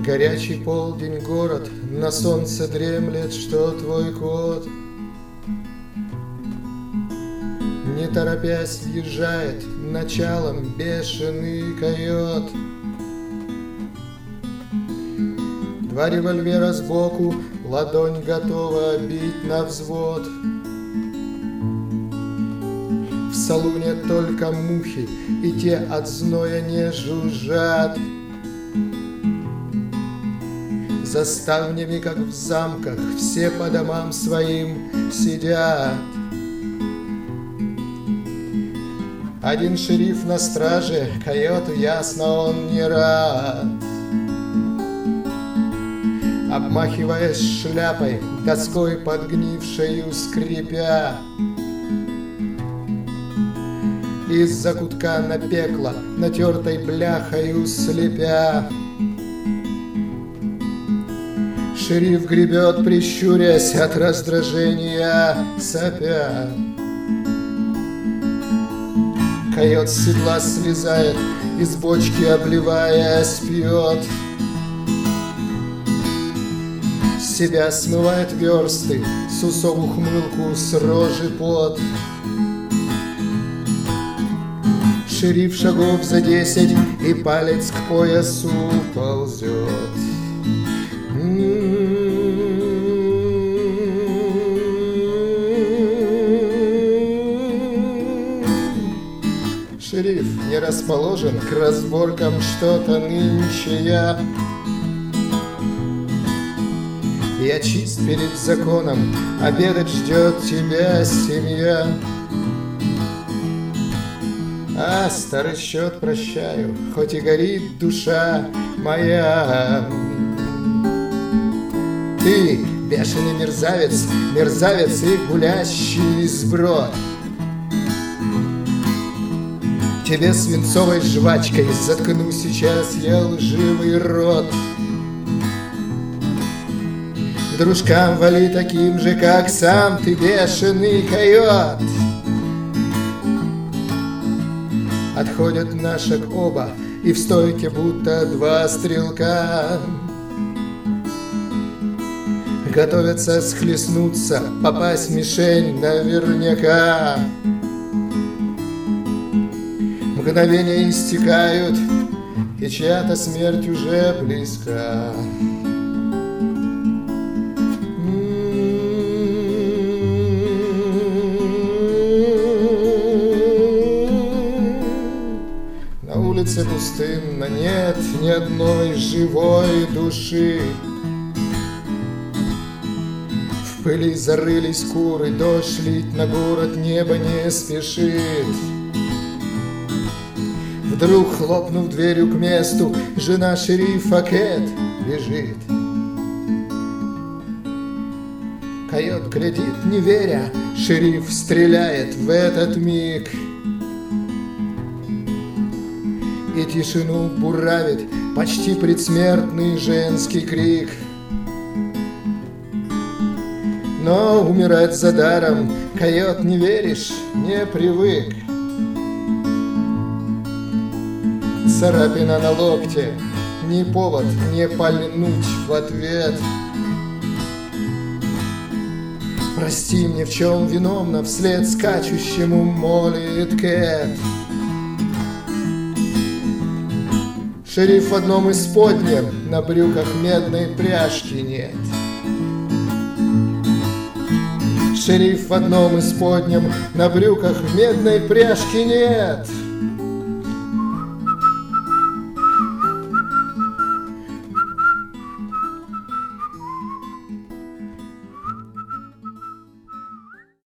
Горячий полдень, город, на солнце дремлет, что твой кот. Не торопясь въезжает началом бешеный койот. Два револьвера сбоку, ладонь готова бить на взвод. В салуне только мухи, и те от зноя не жужжат. За ставнями, как в замках, все по домам своим сидят. Один шериф на страже, койоту ясно он не рад. Обмахиваясь шляпой, доской подгнившею скрипя, из закутка на пекло, натертой бляхою слепя, шериф гребет, прищурясь от раздражения сопя. Койот с седла слезает, из бочки обливаясь пьет. С себя смывает версты, с усов ухмылку, с рожи пот. Шериф шагов за 10, и палец к поясу ползет. Шериф не расположен к разборкам, что-то нынче я чист перед законом, обедать ждет тебя семья. А старый счет прощаю, хоть и горит душа моя. Ты бешеный мерзавец, мерзавец и гулящий сброд. Тебе свинцовой жвачкой заткну сейчас я лживый рот. К дружкам вали таким же, как сам ты, бешеный койот. Отходят на шаг оба, и в стойке будто два стрелка. Готовятся схлестнуться, попасть в мишень наверняка. Мгновения истекают, и чья-то смерть уже близка. На улице пустынно, нет ни одной живой души. В пыли зарылись куры, дождь лить на город небо не спешит. Вдруг, хлопнув дверью к месту, жена шерифа Кэт бежит. Койот глядит, не веря, шериф стреляет в этот миг. И тишину буравит почти предсмертный женский крик. Но умирать за даром, койот, не веришь, не привык. Царапина на локте, не повод не пальнуть в ответ. Прости мне, в чем виновна, вслед скачущему молит Кэт. Шериф в одном исподнем, на брюках медной пряжки нет. Шериф в одном исподнем, на брюках медной пряжки нет.